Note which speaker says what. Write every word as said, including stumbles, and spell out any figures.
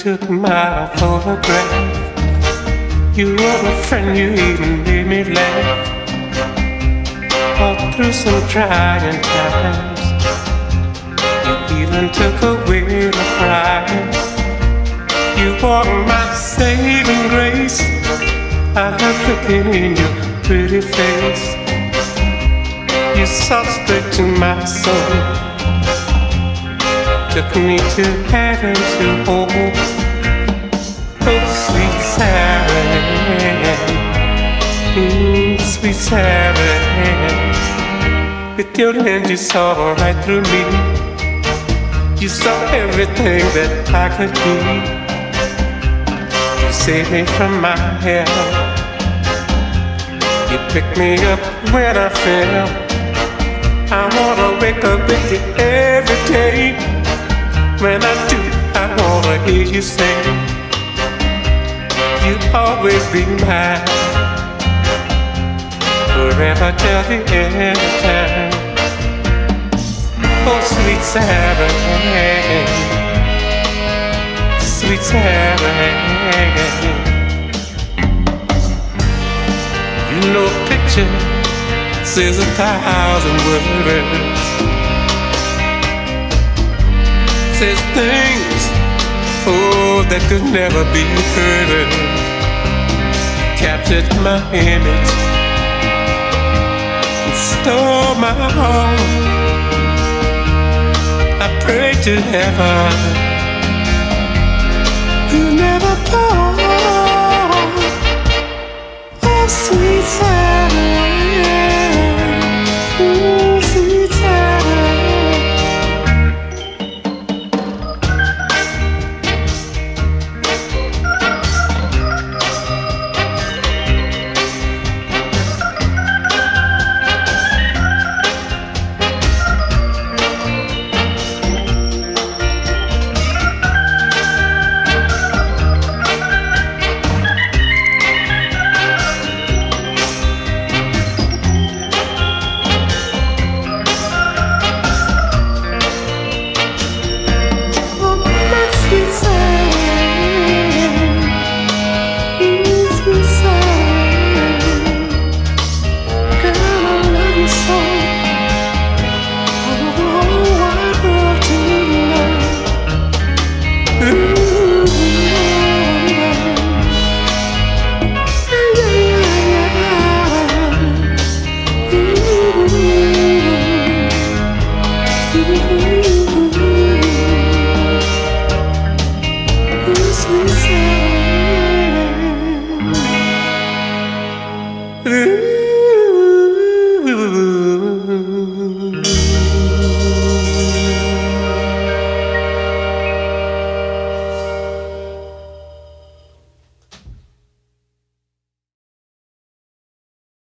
Speaker 1: took my photograph. You were a friend, you even made me laugh. All through some trying times, you even took away the crying. You are my saving grace. I love looking in your pretty face. You saw straight to my soul, took me to heaven to hold. Oh, sweet Sarah, mm, sweet Sarah. With your lens you saw right through me. You saw everything that I could be. You saved me from my hell. You picked me up when I fell. I wanna wake up with you every day. When I do, I wanna hear you say, you'll always be mine, forever till the end of time. Oh, sweet Sarah, sweet Sarah. You know a picture says a thousand words, says things, oh, that could never be heard. Captured my image and stole my heart. I pray to heaven you never part. Oh, sweet Sarah.